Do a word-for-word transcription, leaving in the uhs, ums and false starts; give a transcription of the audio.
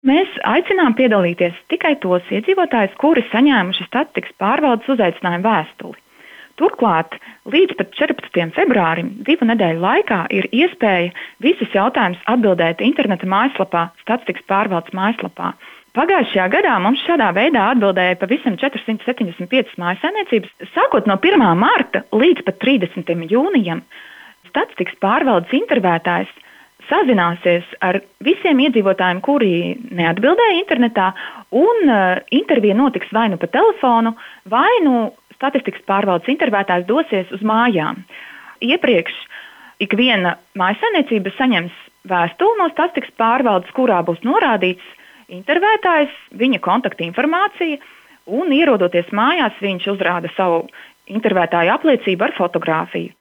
Mēs aicinām piedalīties tikai tos iedzīvotājus, kuri saņēmuši statistikas pārvaldes uzaicinājumu vēstuli. Turklāt līdz pat četrpadsmitajam februārim, divu nedēļu laikā, ir iespēja visus jautājumus atbildēt interneta mājaslapā, statistikas pārvaldes mājaslapā. Pagājušajā gadā mums šādā veidā atbildēja pavisam četrsimt septiņdesmit piecas mājsaimniecības. Sākot no pirmā marta līdz pat trīsdesmitajam jūnijam, statistikas pārvaldes intervētājs sazināsies ar visiem iedzīvotājiem, kuri neatbildēja internetā, un uh, intervija notiks vai nu pa telefonu, vai nu statistikas pārvaldes intervētājs dosies uz mājām. Iepriekš ik viena mājsaimniecība saņems vēstuli no statistikas pārvaldes, kurā būs norādīts intervētājs, viņa kontakta informācija, un ierodoties mājās, viņš uzrāda savu intervētāju apliecību ar fotogrāfiju.